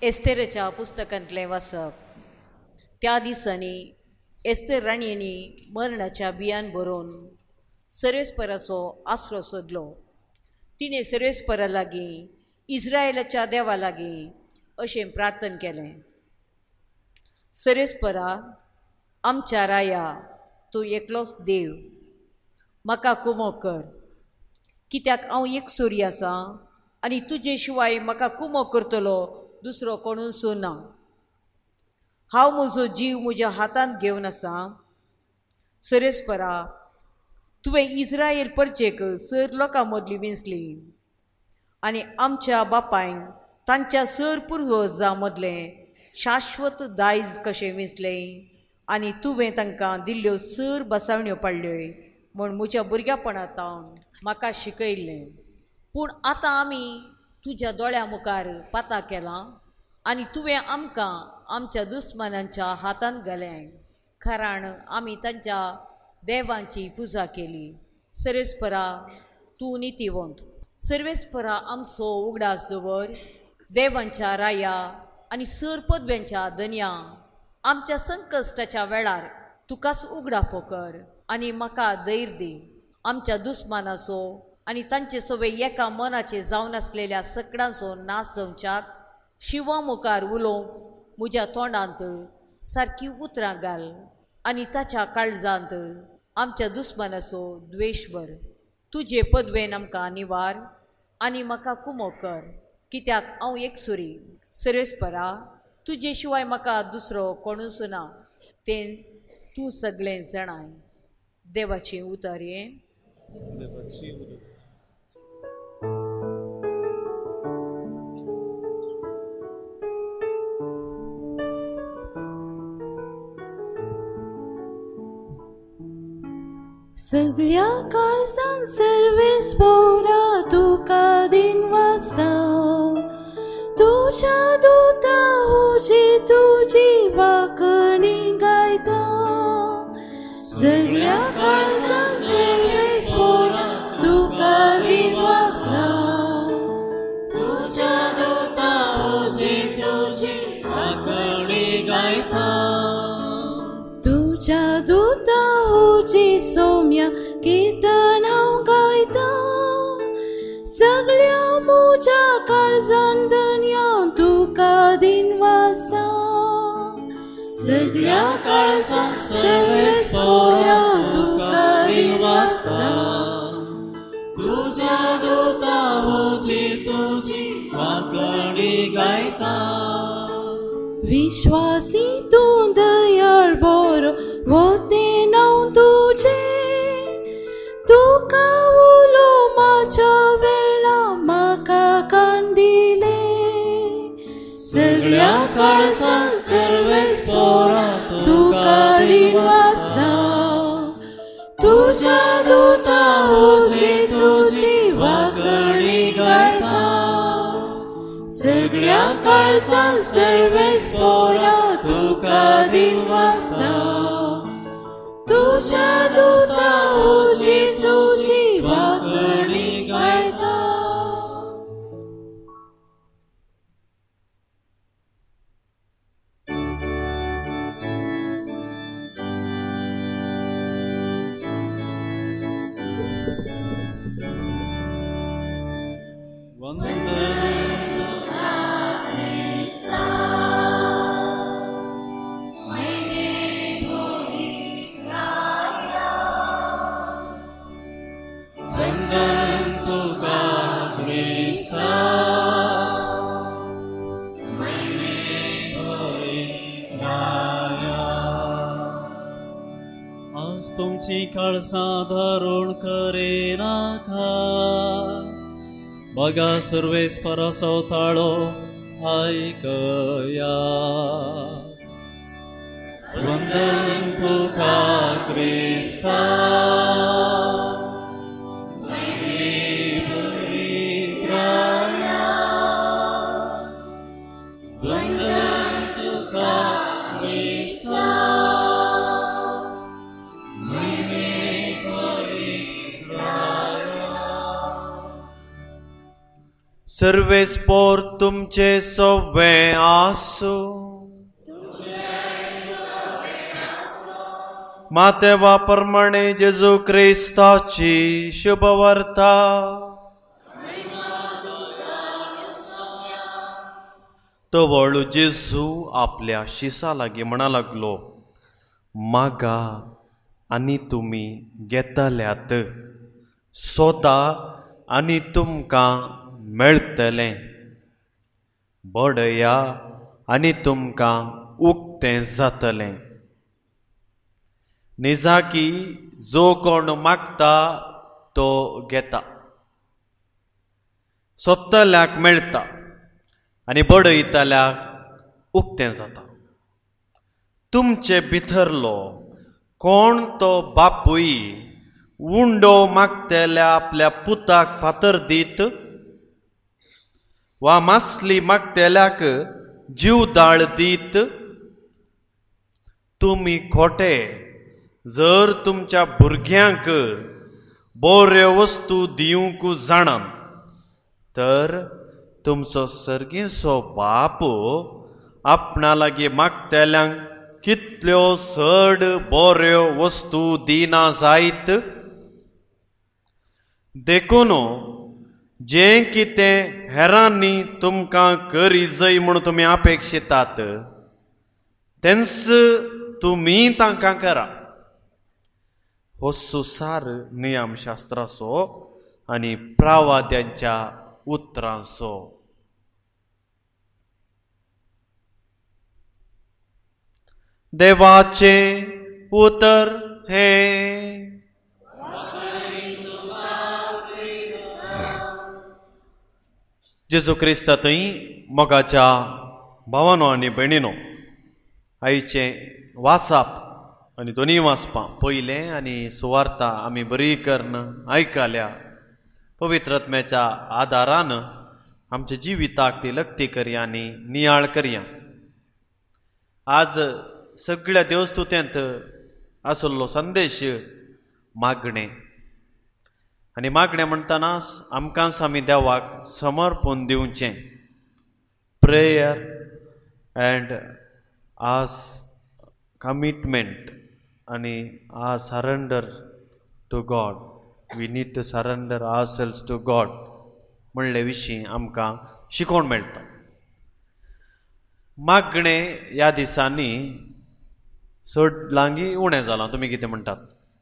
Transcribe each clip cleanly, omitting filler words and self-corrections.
एस्तेराच्या पुस्तकांतलें वाचप. त्या दिसांनी एस्तेर राणयेनी मरणाच्या बियान बरोवन सर्वेस्पराचो आसरो सोदलो. तिणें सर्वेस्परा लागीं इस्रायेलाच्या देवा लागीं अशें प्रार्थना केलें: सर्वेस्परा, आमच्या राया, तूं एकलोच देव, म्हाका कुमोग कर, कित्याक हांव एकसुरी आसां आनी तुजे शिवाय म्हाका कुमोग करतलो दुसरो कोणूच ना. हांव म्हजो जीव म्हज्या हातांत घेवन आसां. सर्वेस्परा, तुवें इस्रायल परचेक सर लोकां मदलीं वेंचली आनी आमच्या बापायंक तांच्या सर पुर्वजां मदलें शाश्वत दायज कशें वेंचलें आनी तुवें तांकां दिल्ल्यो सर बसावण्यो पाडल्योय म्हूण म्हज्या भुरग्यापणांतावन म्हाका शिकयल्लें. पूण आतां आमी तुज्या दोळ्या मुखार पातां केलां आनी तुवें आमकां आमच्या दुस्मानांच्या हातांत घालें. खराण आमी तांच्या देवांची पुजा केली. सर्वेस्परा, तूं नितीवंत. सर्वेस्परा, आमचो उगडास दवर. देवांच्या राया आनी सर पदव्यांच्या धन्या, आमच्या संकश्टाच्या वेळार तुकाच उगडापो कर आनी म्हाका धैर्य दी. आमच्या दुस्मानाचो आनी तांचे सगळे एका मनाचे जावन आसलेल्या सकडांचो नाश जावच्याक शिवा मुखार उलोवंक म्हज्या तोंडांत सारकी उतरां घाल आनी ताच्या काळजांत आमच्या दुस्मानाचो द्वेश भर. तुजे पदवेन आमकां निवार आनी म्हाका कुमोग कर, कित्याक हांव एकसुरी. सर्वेस्परा, तुजे शिवाय म्हाका दुसरो कोणूच ना तें तूं सगळें जाणाय. देवाची उतर हे. सगळ्या काळजान सर्वेस्परा तुका दिनवासां. तुझ्या दुता हुजी तुजी वाकणी गायता. सगळ्या काळजान सर्वेस्परा तुका दिनवासां. तुझ्या दुता हुजी तुजी वाकणी गायता. तुझ्या दुता हुजी सौम्या कीर्तन हांव गायता. सगळ्या म्हज्या काळजान धन्या तुका दिनवासां. सगळ्या काळजान सर्वेस्परा तुका दिनवासां. तुझ्या दुता हुजी तुजी वाकणी गायता. विश्वासी तूं दयाळ बरो वतें नांव तुजें. तुका उलो म्हाज्या वेळा म्हाका कान दिले. सगळ्या काळजान सर्वेस्परा तुका दिनवासां. तुझ्या दुता हुजी तुजी वाकणी गायता. सगळ्या काळजान सर्वेस्परा तुका दिनवासां. तुझ्या दुता हुजी तुजी वाकणी गायता. तुमची काळजां धारण करे नाका. बघा सर्वेस्पराचो ताळो आयकया. वंदन तुका क्रिस्ता. वंदन तुका क्रिस्ता. सर्वेस्पोर तुमचे सव्वे आसू. मातेवा प्रमाणे जेजू क्रिस्ताची शुभ वार्ता. तो वळू जेजू आपल्या शिसा लागी म्हणा लागलो, मागा आनी तुमी घेतल्यात, सोदा आनी तुमकां मेळटलें, बडया आनी तुमकां उक्तें जातलें. निजाकी जो कोण मागता तो घेता, सोदतल्याक मेळटा आनी बडयतल्याक उक्तें जाता. तुमचे भितरलो कोण तो बापूय उंडो मागतेल्या आपल्या पुताक फातर दीत, वा मासली मागतेल्याक जीवदाळ दीत. तुमी खोटे जर तुमच्या भुरग्यांक बऱ्यो वस्तू दिवंक जाणात, तर तुमचो सर्गीचो बाप आपणा लागीं मागतेल्यांक कितल्यो चड बऱ्यो वस्तू दिना जायत. देखून जें कितें हेरांनी तुमकां करी जय म्हणून तुमी अपेक्षितात, तेंच तुमी तांकां करा. हो सुसार नियमशास्त्राचो आनी प्रवाद्यांच्या उतरांचो. देवाचे उतर हे. जेजू क्रिस्तांतय मोगाच्या भावानो आनी भयणीनो, आईचे वाचप आनी दोनी वाचपां पयलें आनी सुवार्ता आमी बरी करून आयकल्या. पवित्र आत्म्याच्या आदारान आमच्या जिविताक ती लक्ती करया आनी नियाळ करया. आज सगळ्या देवस्तुत्यांत आसलो संदेश मागणे, आनी मागणे म्हणटना आमकांच आमी देवाक समर्पण दिवचें. प्रेयर अँड आस कमिटमेंट आनी आ surrender to God. We need to surrender our selves to God म्हणले विशीं आमकां शिकोवण मेळटा. मागणे ह्या दिसांनी चड लागीं उणें जालां. तुमी कितें म्हणटात?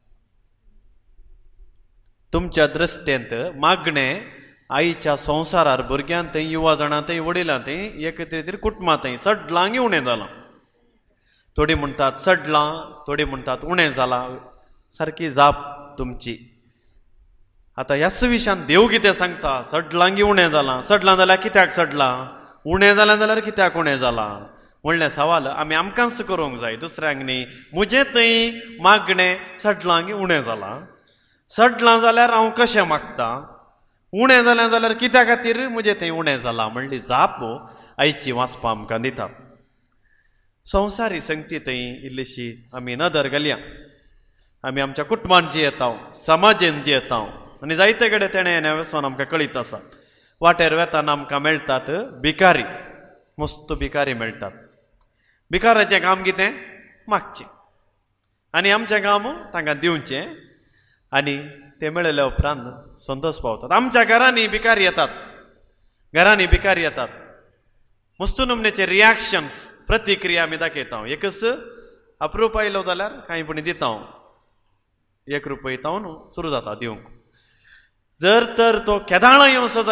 तुमच्या दृश्टेंत मागणे आईच्या संवसारार भुरग्यांतय, युवा जाणांतय, वडिलांतय, एकत्रीत कुटुंबांतय चड लागीं उणें जालां. थोडी म्हणटात चडलां, थोडी म्हणटात उणें जालां. सारकी जाप तुमची. आतां ह्याच विशयान देव कितें सांगता? चडलांगी उणें जालां. चडलां जाल्यार कित्याक चडलां? उणें जालें जाल्यार कित्याक उणें जालां? म्हणलें सवाल आमी आमकांच करूंक जाय, दुसऱ्यांक न्ही. म्हजें थंय मागणें चडलांगी उणें जालां. चडलां जाल्यार हांव कशें मागतां? उणें जालें जाल्यार कित्या खातीर म्हजें थंय उणें जालां? म्हणली जाप आयची वाचपां आमकां दिता. संवसारी संगती थंय इल्लीशी आमी नदर घालया. आमी आमच्या कुटुंबान जियेता, समाजेन जियेता, आनी जायते कडेन तेणे येण्या वचून आमकां कळीत आसा. वाटेर वेताना आमकां मेळटात भिकारी, मस्त भिकारी मेळटात. भिकाराचें काम कितें? मागचें. आनी आमचें काम तांकां दिवचें. आनी ते मेळयल्या उपरांत संतोश पावतात. आमच्या घरांनी भिकारी येतात, घरांनी भिकारी येतात. मस्त नमनेचे रियाक्शन्स, प्रतिक्रिया आमी दाखयता. एकच अप्रूप आयलो जाल्यार कांय पण दिता. 1 रुपया तावन सुरू जाता दिवंक. जर तर तो केदाळां येवचो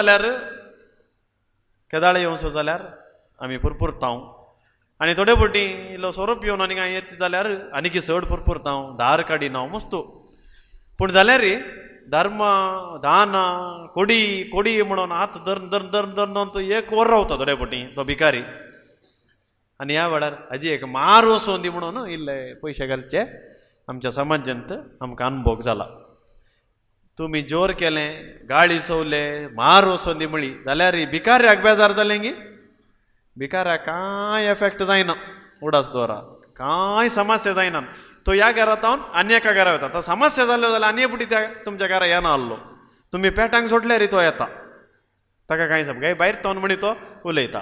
जाल्यार आमी पुरपुरता. आनी थोडे फावटी इल्लो सोरोप येवन आनी कांय येता जाल्यार आनी चड पुरपुरता. धार काडिना मस्तो. पूण जाल्यार धर्म, दान, कोडी म्हणून हात धरून धरून धरून धरून तो 1 वर रावता थोडे फावटी तो भिकारी. आनी ह्या वेळार हाजी एक मार वचोन दी म्हणून इल्ले पयशे घालचे आमच्या समाजांत आमकां अनुभव जाला. तुमी जोर केलें, गाळी चवले, मार वचोन दी म्हळी जाल्यार भिकाऱ्याक बेजार जालें गी. भिकाऱ्याक कांय एफेक्ट जायना. उडास दवरा, कांय समस्या जायना. तो ह्या घरांत हांव आनी एका घरा वता. तो समस्या जाल्यो जाल्यार आनी फुटी त्या तुमच्या घरा येना आसलो. तुमी पेटांक सोडल्यार तो येता. ताका कांय समज भायर तोंड म्हणी तो उलयता.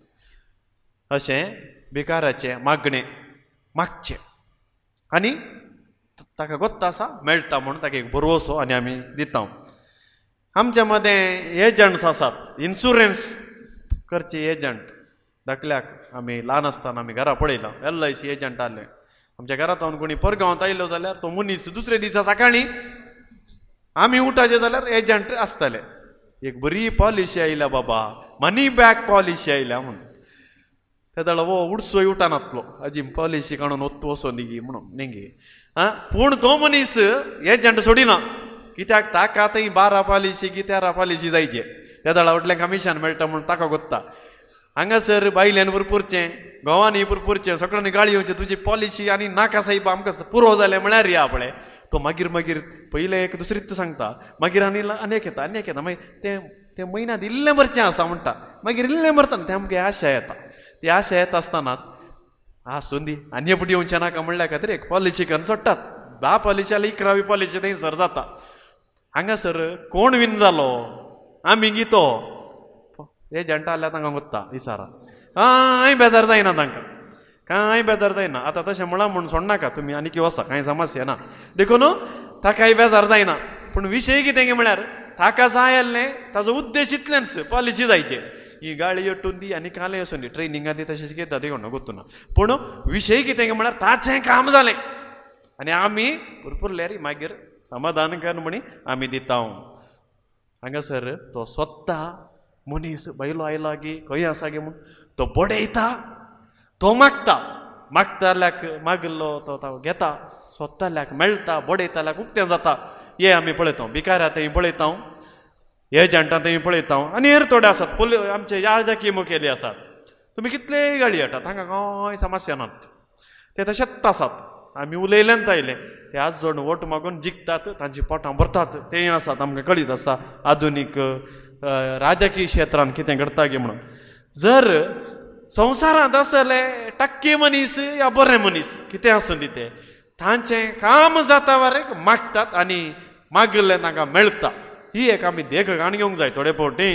अशें भिकाराचे मागणे मागचे आनी ताका गोत्त आसा मेळटा म्हणून ताका एक बरोसो आनी आमी दिता. आमच्या मदें एजंट्स आसात, इन्शुरन्स करचे एजंट. धाकल्याक आमी ल्हान आसतना आमी घरा पळयलां LIC एजंट आसले. आमच्या घरांत कोणी परगांवांत आयलो जाल्यार तो मनीस दुसरे दिसा सकाळी आमी उठाचे जाल्यार एजंट आसताले. एक बरी पॉलिसी आयल्या बाबा, मनी बॅक पॉलिसी आयल्या म्हणून. त्या दाडा वो उडसोय उठानातलो हाजी पॉलिसी काडून वस्तू वसो निगी म्हणून नेंगे. पूण तो मनीस एजंट सोडिना, कित्याक ताका आतां 12 पॉलिसी की 13 पॉलिसी जायचे. त्या दाडा फाटल्यान कमिशन मेळटा म्हणून ताका गोत्ता. हांगासर बायल्यान भरपूरचें, गोवांनी भरपूरचें, सगळ्यांनी गाळी येवचें तुजी पॉलिसी आनी नाका साहेब आमकां पुरो जालें म्हळ्यार या पळय. तो मागीर पयलें एक दुसरीत सांगता, मागीर आनीक येता मागीर तें म्हयन्यांत इल्लें भरचें आसा म्हणटा. मागीर इल्लें भरता तें आमगे आशा येता. ती आशा येता आसतनाच आसूं दी आनी एपटी येवचें नाका म्हणल्या खातीर एक पॉलिसी करून सोडटात. 10 पॉलिसी जाल्यार 11वी पॉलिसी थंयसर जाता. हांगासर कोण विन जालो, आमी गी तो एजंट आल्या तांकां गोत्ता विचारा. कांय बेजार जायना तांकां, कांय बेजार जायना. आतां तशें म्हणून सोडनाका तुमी आनी वसा, कांय समस्या ना. देखून ताकाय बेजार जायना. पूण विशय कितें गे म्हळ्यार ताका जाय आसलें, ताजो उद्देश इतलेंच पॉलिसी जायचे. ही गाडी अटून दी आनी काले वसून दी, ट्रेनिंगा दी तशें घेता ती कोण गुर्तू ना. पूण विशय कितें गे म्हळ्यार ताचें काम जालें आनी आमी भरपूर मागीर समाधान कर म्हणी आमी दिता. हांगासर तो स्वता मनीस बायलो आयला गे खंय आसा गे म्हूण तो बडयता, तो मागता जाल्याक मागलो तो घेता, स्वताल्याक मेळटा, बडयता जाल्याक उक्तें जाता. हे आमी पळयता, भिकाऱ्या थंय पळयता, एजंटां थंय पळयता. आनी हेर थोडे आसात आमचे राजकीय मुखेली आसात. तुमी कितलेय गाडी हाडटात, तांकां कांय समस्या नात, ते तशेंच आसात. आमी उलयल्यान आयले ते आज जोड वोट मागून जिखतात, तांची पोटां भरतात. तें आसात आमकां कळीत आसा आधुनीक राजकीय क्षेत्रांत कितें घडटा गे म्हणून. जर संवसारांत आसले टक्के मनीस या बरे मनीस कितें आसूं दी ते तांचें काम जाता वरेक मागतात आनी मागलें तांकां मेळटा. ही एक आमी देख घाण घेवंक जाय. थोडे फावटी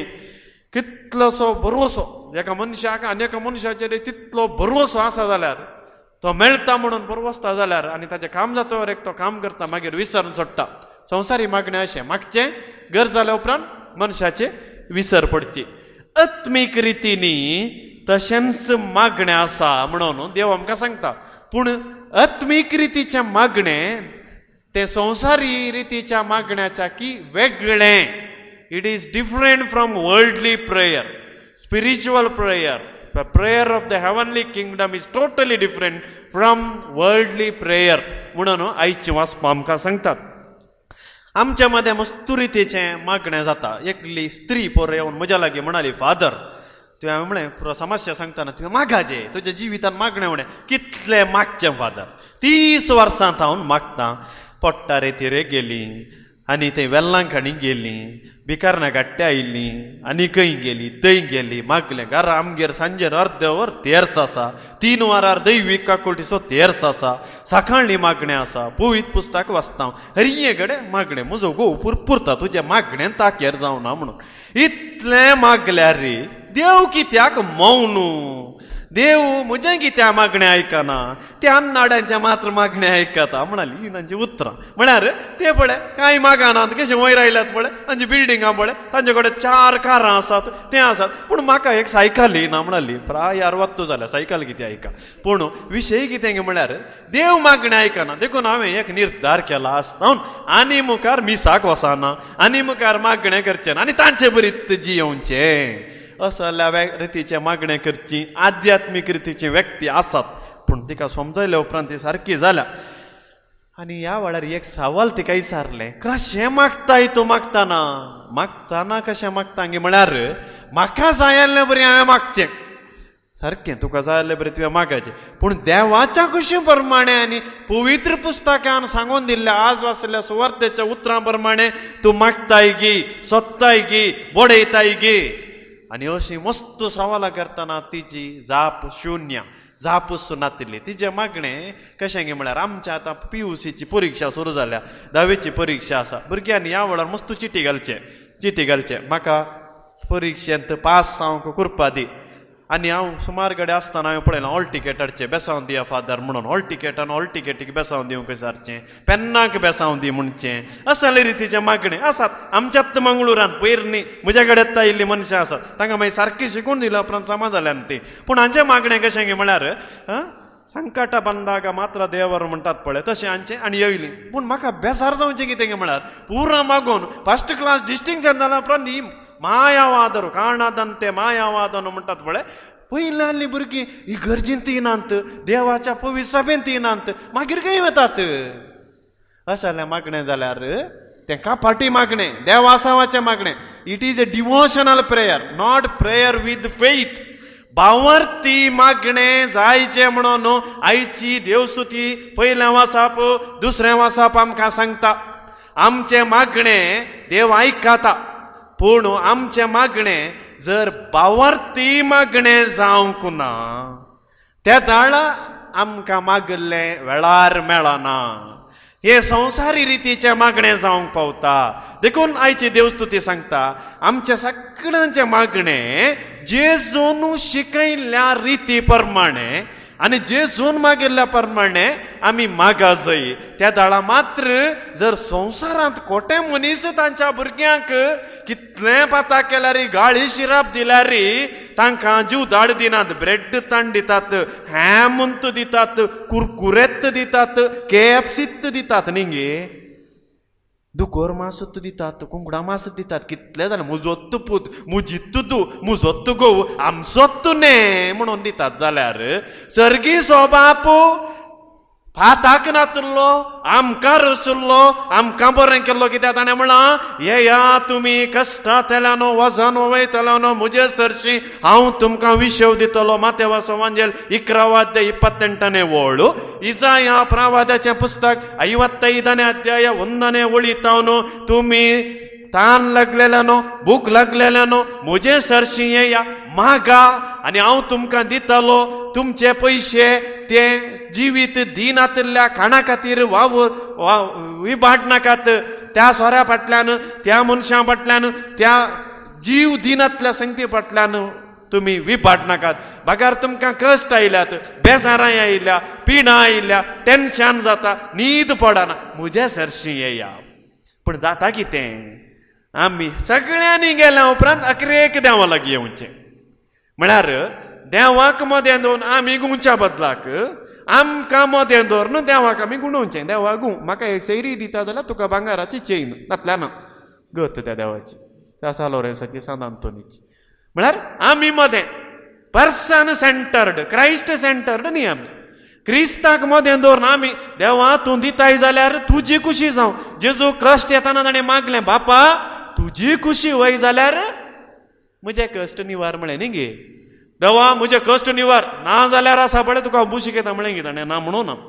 कितलोसो भरवोसो एका मनशाक आनी एका मनशाचेर तितलो भरवोसो आसा जाल्यार तो मेळटा म्हणून बरवसता जाल्यार आनी ताचें काम जाता वरेक तो काम करता, मागीर विसरून सोडटा. संवसारी मागणें अशें मागचें, गरज जाल्या उपरांत मनशाचे विसर पडची. आत्मीक रितीनी तशेंच मागणें आसा म्हणून देव आमकां सांगता. पूण आत्मीक रितीचें मागणें तें संवसारी रितीच्या मागण्याच्या की वेगळें. It is different from worldly prayer. Spiritual prayer, the prayer of the heavenly kingdom is totally different from worldly prayer म्हणून आयची वाचपां आमकां सांगतात. आमच्या मदें मस्तू रितीचें मागणें जाता. एकली स्त्री पोर येवन म्हज्या लागीं म्हणाली, फादर तुवें म्हळें समस्या सांगतना तुवें मागाचें, तुज्या जिवितांत मागणें उणें. कितलें मागचें फादर, 30 वर्सां हांव मागतां. पोट्टा रेतीरे गेली आनी थंय वेल्लांखाणी गेली, भिकारना गाट्टे आयिल्ली आनी खंय गेली, थंय गेली, मागलें. घरा आमगेर सांजेर अर्द वर तेर्स आसा, 3 वरार दैवीक काकुटीचो तेर्स आसा, सकाळी मागणें आसा, पवित्र पुस्तक वाचता. हरिये गडे मागणें, म्हजो घोव पुरता तुज्या मागणें ताकेर जावना म्हणून. इतलें मागल्यार रे देव कित्याक मौनू? देव म्हजें कित्या मागणें आयकना, त्या नाड्यांच्या मात्र मागणें आयकता म्हणाली. ही तांची उतरां. म्हळ्यार ते पळय कांय मागानात, कशें वयर आयल्यात पळय, तांची बिल्डिंगां पळय, तांचे कडेन 4 कारां आसात, तें आसात, पूण म्हाका एक सायकल येना म्हणाली. प्राय 60 जाल्यार सायकल कितें आयका. पूण विशय कितें म्हळ्यार देव मागणें आयकना. देखून हांवें एक निर्धार केला आसता आनी मुखार मिसाक वचना, आनी मुखार मागणें करचें ना आनी तांचे बरीत जियोवचें. असल्या रितीचें मागणें करची. आध्यात्मीक रितीची व्यक्ती आसात, पूण तिका समजयल्या उपरांत ती सारकी जाल्या. आनी ह्या वेळार एक सवाल तिका विचारलें, कशें मागताय तूं मागताना कशें मागता गे म्हळ्यार म्हाका जाय आसलें बरें हांवें मागचें. सारकें, तुका जाय आसलें बरें तुवें मागचें, पूण देवाच्या कुशी प्रमाणें आनी पवित्र पुस्तकान सांगून दिल्ल्या आज वाचलेल्या सुवार्तेच्या उतरां प्रमाणें तूं मागताय गी, सोदताय गी, बडयताय गी. आनी अशीं मस्त सवालां करतना तिची जाप शुन्य, जापूच नातिल्ली. तिचें मागणें कशें गे म्हळ्यार आमच्या आतां PUCची परिक्षा सुरू जाल्या, 10वीची परिक्षा आसा. भुरग्यांनी ह्या वेळार मस्त चिटी घालचें. म्हाका परिक्षेंत पास जावंक करपा दी. आनी हांव सुमार कडेन आसतना हांवें पळयलां हॉल टिकेटाचें बेसांव दिया फादर म्हणून हॉल टिकेटीक बेसांव दिवंक विचारचें, पेन्नाक बेसांव दी म्हणचें, असले रितीचें मागणें आसात. आमच्यात मंगळुरान पयर न्ही म्हज्या कडेन येता आयिल्लीं मनशां आसात, तांकां मागीर सारकी शिकून दिल्या उपरांत समाधान ती. पूण हांचें मागणें कशें गे म्हळ्यार संकट बंदाग मात्र देवर म्हणटात पळय तशें हांचें आनी येयलीं. पूण म्हाका बेजार जावचें कितें गे म्हळ्यार पुरो मागून फर्स्ट क्लास डिस्टिंक्शन जाल्या उपरांत ही मायावादर काणादंते मायावादन म्हणटात पळय, पयलीं आसलीं भुरगीं इगर्जींत येनात, देवाच्या पवित्र सभेंत येनात, मागीर खंय वतात. अशें मागणें जाल्यार तेंकां फाटी मागणें, देवासावाचें मागणें. It is a devotional prayer, not prayer with faith. भावार्थी मागणें जायचें म्हणून आयची देवस्तुती पयल्या वासाप दुसऱ्या वासाप आमकां सांगता. आमचें मागणें देव आयकता, पूण आमचें मागणें जर भावार्थी मागणें जावंक ना, त्या दाळा आमकां मागल्लें वेळार मेळना. हे संवसारी रितीचें मागणें जावंक पावता. देखून आयची देवस्तुती सांगता आमच्या सगळ्यांचें मागणें जेजून शिकयल्ल्या रिती प्रमाणे आनी जेजून मागिल्ल्या प्रमाणे आमी मागा जाय. त्या दाळा मात्र जर संवसारांत कोटे मनीस तांच्या भुरग्यांक कितलें पाता केल्यार गाळी शिराप दिल्यार तांकां जीव धाड दिनात. ब्रेड ताण दितात, हॅमंत दितात, कुरकुरेत दितात, KFCत दितात न्ही गे, दुकोर मासत दितात, कुंकडा मास दितात. कितले जालें मुजोत्त पूत मुजित्त तूं मुजोत्त गोव आमचोत्त न्हे म्हणून दितात. जाल्यार सर्गी सोबाप फाताक नातल्लो आमकां रसुल्लो आमकां बरें केल्लो. कित्याक ताणें म्हणलां येया तुमी कश्टांतल्यान वजन वयतल्यान म्हजे सरशी हांव तुमकां विशेव दितलो. मातेवा संवांजेल 11:28 ಓಳು. ಇಸಾಯ ಪ್ರವಾದचे पुस्तक 55 अध्याय 1 ओळीतावन तुम्ही ताण लागलेल्यानो भूक लागलेल्यानो म्हजे सरशी येया मागा आनी हांव तुमकां दितलो. तुमचे पयशे ते जिवीत दिनातल्या खाणा खातीर विभाट नाकात. त्या सोऱ्या फाटल्यान त्या मनशां फाटल्यान त्या जीव दिनातल्या संगती फाटल्यान तुम्ही विभाट नाकात. भागार तुमकां कश्ट आयल्यात, बेजारां आयल्या, पिडां आयल्या, टेन्शन जाता, न्हीद पडना, म्हज्या सरशी येया. पूण जाता कितें, आमी सगळ्यांनी गेल्या उपरांत अकरेक देवा लागीं येवचें. म्हळ्यार देवाक मोदें दवरून आमी गुंच्या बदलाक आमकां मोदें दवरून देवाक आमी गुणोवचें. देवा गूं म्हाका एक सैरी दिता जाल्यार तुका भांगाराची चेन नातल्यान गत त्या देवाची सासा लॉरेन्साची सांत आंतोनीची. म्हळ्यार आमी मोदें पर्सन सेंटर्ड क्रायस्ट सेंटर्ड न्ही. आमी क्रिस्ताक मोदें दवरून आमी देवा तूं दिताय जाल्यार तुजी खुशी जावं. जेजू कश्ट येताना ताणें मागलें बापा तुजी खुशी वय जाल्यार म्हजे कश्ट निवार म्हळें न्ही गे. देवा म्हजे कश्ट निवार ना जाल्यार आसा पळय तुका बुशीक येता म्हळें गे. ताणें ना म्हणून ना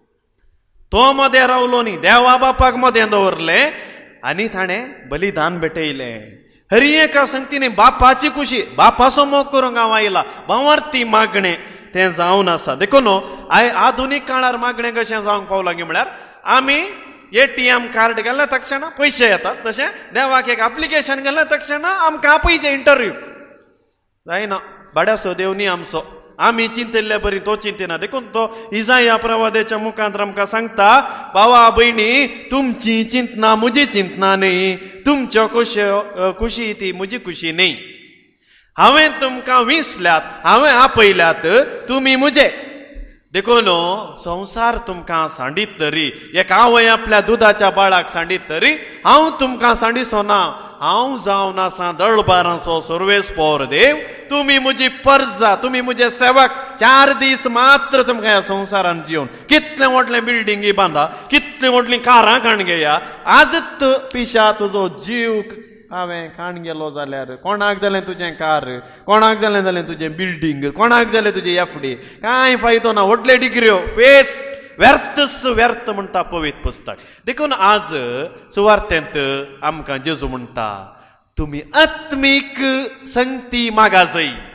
तो मोदें रावलो न्ही, देवा बापाक मोदें दवरलें आनी ताणें बलिदान भेटयलें. हरी एका संगतीने बापाची खुशी बापाचो मोग करूंक हांव आयला. भावार्थी मागणें तें जावन आसा. देखून आधुनीक काळार मागणें कशें जावंक पावलां गे म्हळ्यार आमी ATM कार्ड गेल्या तक्षण पयशे येतात. तशें देवाक एक एप्लिकेशन गेल्या तक्षण आमकां आपयचें इंटरव्यू जायना. भाड्याचो देव न्ही आमचो, आमी चिंतिल्ले बरी तो चिंतिना. देखून तो इसाया प्रवादाच्या मुखांतर आमकां सांगता भावा भयणी तुमची चिंतना म्हजी चिंतना न्ही, तुमच्यो खुशी ती म्हजी खुशी न्ही. हांवें तुमकां विसल्यात, हांवें आपयल्यात, तुमी म्हजे. देखून संवसार तुमकां सांडीत तरी एक आवय आपल्या दुधाच्या बाळाक सांडीत तरी हांव तुमकां सांडिसो ना. हांव जावन आसा दळबारांचो सर्वेस्पोर देव. तुमी म्हजी परजा, तुमी म्हजे सेवक. 4 दीस मात्र तुमकां ह्या संवसारान जिवन कितले व्हडले बिल्डिंगी बांदा, कितली व्हडली कारां खाण घेया, आजत पिशा तुजो जीव हांवें खाण गेलो जाल्यार कोणाक जालें तुजें कार, कोणाक जालें तुजें बिल्डींग, कोणाक जालें तुजें FD, कांय फायदो ना. व्हडले डिग्र्यो वेस व्यर्थच व्यर्थ म्हणटा पवित्र पुस्तक. देखून आज सुवार्थेंत आमकां जेजू म्हणटा तुमी आत्मीक संगती मागा जाय.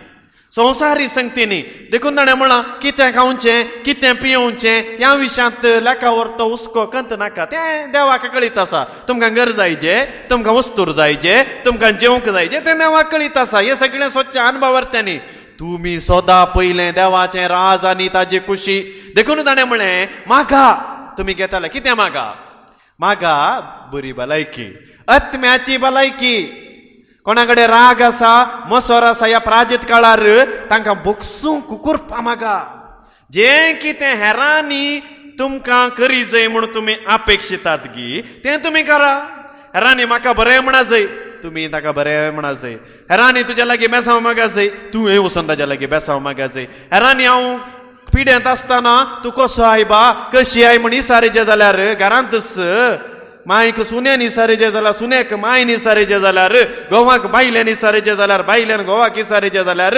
संवसारी संगतीनी देखून ताणें म्हणलां कितें खावचें कितें पियोवचें ह्या विशयांत लेखावर तो हुस्को कंत नाका, तें देवाक कळीत आसा. तुमकां घर जायचे, तुमकां वस्तूर जायचे, तुमकां जेवंक जायचे, तें देवाक कळीत आसा. हे सगळें स्वच्छ अनुभवार्थ्यांनी तुमी सदां पयलें देवाचें राज आनी ताची खुशी. देखून ताणें म्हळें मागा, तुमी घेताले कितें मागा? मागा बरी भलायकी, आत्म्याची भलायकी. कोणा कडेन राग आसा, मसोर आसा ह्या प्राजीत काळार तांकां बोगसूंक करपा मागा. जें कितें हेरांनी तुमकां करी जाय म्हणून तुमी अपेक्षितात गी तें तुमी करा. हेरांनी म्हाका बरें म्हणा जाय, तुमी ताका बरें म्हणा जाय. हेरांनी तुज्या लागीं बेसांव मागा जाय, तुवें वचून ताज्या लागीं बेसांव मागा जाय. हेरांनी हांव पिड्यांत आसतना तूं कसो आय बा, कशी आय म्हण इसारेचें जाल्यार घरांतच मायक सुन्यान इसारेचें जाल्यार सुन्याक मायन इसारेचें जाल्यार घोवाक बायल्यान इसारेचें जाल्यार बायल्यान घोवाक इसारेचें जाल्यार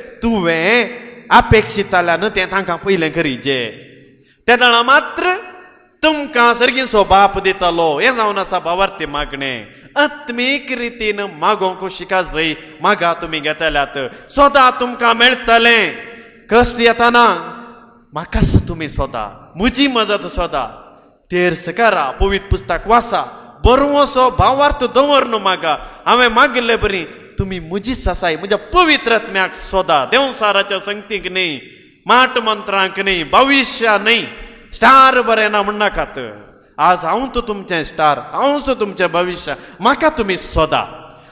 तुवें अपेक्षिताल्यान तें तांकां पयलें करीचें. त्या जाणां मात्र तुमकां सर्गीचो बाप दितलो. हें जावन आसा भावार्थी मागणें. आत्मीक रितीन मागोंक शिका जाय. मागा तुमी घेतल्यात, सदां तुमकां मेळटलें. कश्ट येताना म्हाकाच तुमी सोदा, म्हजी मजत सोदा. तेर्स करा, पवित्र पुस्तक वाचा, बरोवसो भावार्थ दवर न्हू मागा. हांवें मागले बरी, तुमी म्हजीच आसाय. म्हज्या पवित्र आत्म्याक सोदा. देवसाराच्या संगतीक न्ही, माट मंत्रांक न्ही, भविश्या न्ही. स्टार बरें ना म्हणनाकात. आज हांवच तुमचें स्टार, हांवच तुमचें भविश्य. म्हाका तुमी सोदा.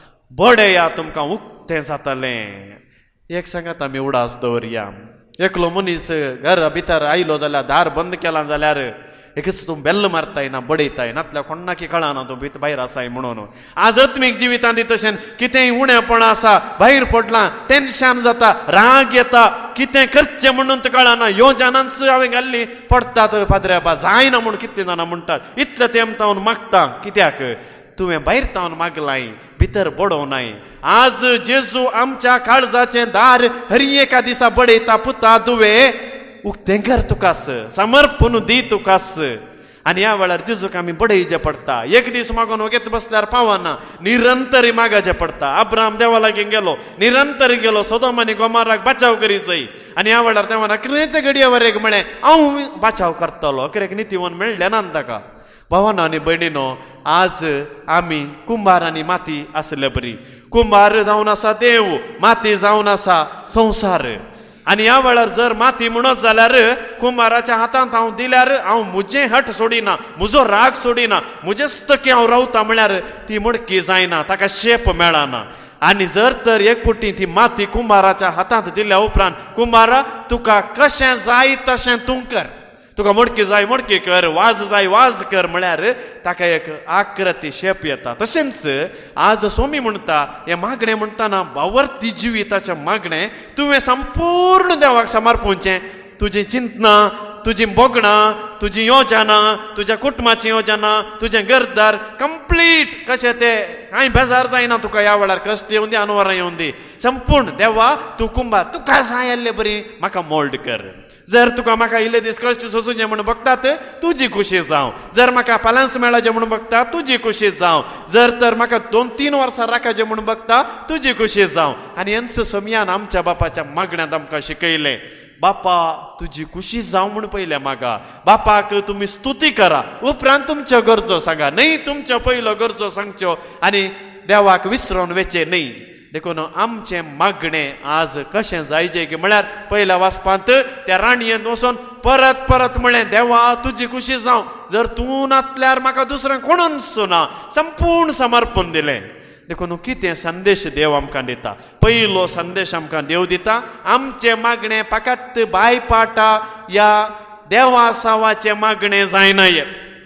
बडेया तुमकां उक्तें जातलें. एक सांगात आमी उडास दवरया. एकलो मनीस घरा भितर आयलो जाल्यार दार बंद केला जाल्यार एकच तूं बेल्ल मारताय ना बडयताय, नातल्या कोणाकी कळना तूं भायर आसाय म्हणून. आज आत्मीक जिवितांत तशें कितेंय उणेपण आसा, भायर पडलां, टेन्शन जाता, राग येता, कितें करचें म्हणून कळना. ह्यो जाणांच हांवें घाल्ली पडटात पाद्रे बा, जायना म्हूण कितले जाणां म्हणटात. इतले तेम तावन मागता. कित्याक? तुवें भायर तावन मागलाय, भितर बडोवनाय. आज जेजू आमच्या काळजाचें दार हर एका दिसा बडयता. पुता तुवें उक्तें कर तुकास, समर्पण दी तुकास. आनी ह्या वेळार जेजूक आमी बडयचें पडटा. एक दीस मागून वगेत बसल्यार पावना, निरंतर मागचें पडटा. अब्राम देवा लागीं गेलो, निरंतर गेलो, सोदोम आनी गोमाराक बचाव करी जाय. आनी ह्या वेळार देवान कितेंच्या घडयेवर एक म्हळें हांव बचाव करतलो. कित्याक नितीवन मेळ्ळें ना ताका. भावानो आनी भयणीनो, आज आमी कुंभार आनी माती आसले बरी. कुंभार जावन आसा देव, माती जावन आसा संवसार. आनी ह्या वेळार जर माती म्हणत जाल्यार कुंभाराच्या हातांत हांव दिल्यार हांव म्हजें हट सोडिना, म्हजो राग सोडिना, म्हजेच तकी हांव रावता म्हळ्यार ती मडकी जायना, ताका शेप मेळना. आनी जर तर एक पुटी ती माती कुंभाराच्या हातांत दिल्या उपरांत, कुंभारा तुका कशें जाय तशें तूं कर, तुका मडकी जाय मडकी कर, वाज जाय वाज कर म्हळ्यार ताका एक आकृती शेप येता. तशेंच आज स्वामी म्हणटा हें मागणें म्हणटाना भावार्थी जिविताचें मागणें तुवें संपूर्ण देवाक समर्पूचें. तुजी चिंतना, तुजी बोगणां, तुजी योजना, तुज्या कुटुंबाची योजना, तुजें घरदार कंप्लीट कशें तें कांय बेजार जायना तुका. ह्या वेळार कश्ट येवन दी, अनवरां येवन दी, संपूर्ण देवा तूं कुंभार, तुका जाय आसलें बरी म्हाका मोल्ड कर. जर तुका म्हाका इल्ले दीस कश्ट सोंसूचें म्हणून बघतात तुजी खुशी जावं. जर म्हाका पॅलन्स मेळचें म्हणून बघता तुजी खुशी जावं. जर तर म्हाका 2-3 वर्सां राखचें म्हणून बघता तुजी खुशी जावं. आनी हेंच समयान आमच्या बापाच्या मागण्यांत आमकां शिकयलें, बापा तुजी खुशी जावं म्हूण पयलें मागा. बापाक तुमी स्तुती करा, उपरांत तुमच्यो गरजो सांगा. न्हय तुमच्यो पयलो गरजो सांगच्यो आनी देवाक विसरून वेचे न्हय. देखून आमचें मागणें आज कशें जायचें की म्हळ्यार पयल्या वाचपांत त्या राणयेंत वचून परत परत म्हळें देवा तुजी खुशी जावं. जर तूं नातल्यार म्हाका दुसरें कोणूच ना. संपूर्ण समर्पण दिलें. देखून कितें संदेश देव आमकां दिता. पयलो संदेश आमकां देव दिता, आमचें मागणें फकत बायपाटा या देवा सावाचें मागणें जायनाय.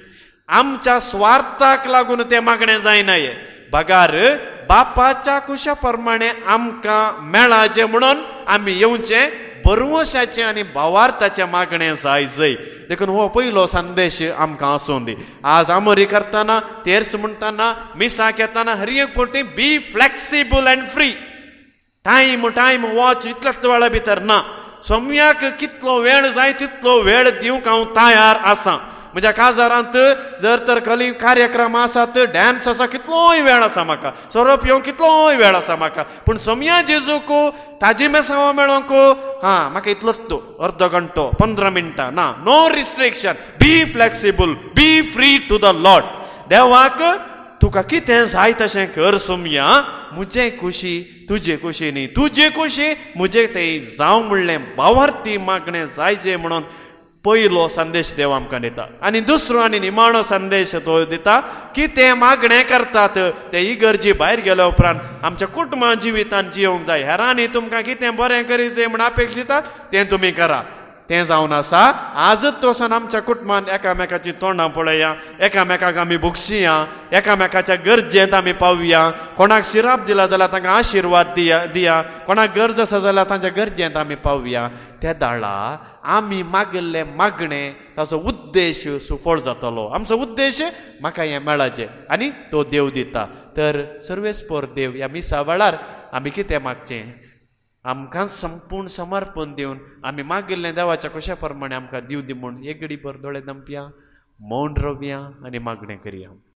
आमच्या स्वार्थाक लागून तें मागणें जायनाय. बगार बापाच्या कुशा प्रमाणे आमकां मेळाचें म्हणून आमी येवचें. बरवशाचें आनी भावार्थाचें मागणें जाय. देखून हो पयलो संदेश आमकां आसूं दी. आज आमोरी करतना, तेर्स म्हणटाना, मिसाक येताना हर एक फावटी be flexible and free. Time watch इतल्याच वेळा भितर ना. सोम्याक कितलो वेळ जाय तितलो वेळ दिवंक हांव तयार आसां. म्हज्या काजारांत जर तर कली कार्यक्रम आसात, डॅन्स आसा, कितलोय वेळ आसा म्हाका, सोरोप येवंक कितलोय वेळ आसा म्हाका, पूण समया जेजूक ताजी मेसावो मेळोंक म्हाका इतलोच तो अर्द घंटो 15 मिनटां ना. No restriction. Be flexible, be free to the Lord. देवाक तुका कितें जाय तशें कर सोमया. म्हजे खुशी तुजे खुशी न्ही, तुजे खुशी म्हजे तें जावं म्हणलें भावार्थी मागणें जाय जे म्हणून पयलो संदेश देव आमकां दिता. आनी दुसरो आनी निमाणो संदेश तो दिता की ते मागणें करतात ते इगर्जी भायर गेल्या उपरांत आमच्या कुटुंबा जिवितांत जियोंक जाय. हेरांनी तुमकां कितें बरें करी जाय म्हण अपेक्षितात तें तुमी करा. तें जावन आसा आजच तो वचून आमच्या कुटुंबान एकामेकाची तोंडां पळया, एकामेकाक आमी भुक्षिया, एकामेकाच्या गरजेंत आमी पावया. कोणाक शिराप दिला जाल्यार तांकां आशिर्वाद दिया, कोणाक गरज आसा जाल्यार तांच्या गरजेंत आमी पावया. त्या दाळा आमी मागिल्ले मागणें ताचो उद्देश सुफळ जातलो. आमचो उद्देश म्हाका हें मेळाचें आनी तो देव दिता. तर सर्वेस्पोर देव ह्या मिसा वेळार आमी कितें मागचें? आमकां संपूर्ण समर्पण दिवन आमी मागिल्लें देवाच्या कशा प्रमाणे आमकां दिव दी म्हूण एक घडी भर दोळे दंपया, मौन रावया आनी मागणें करया.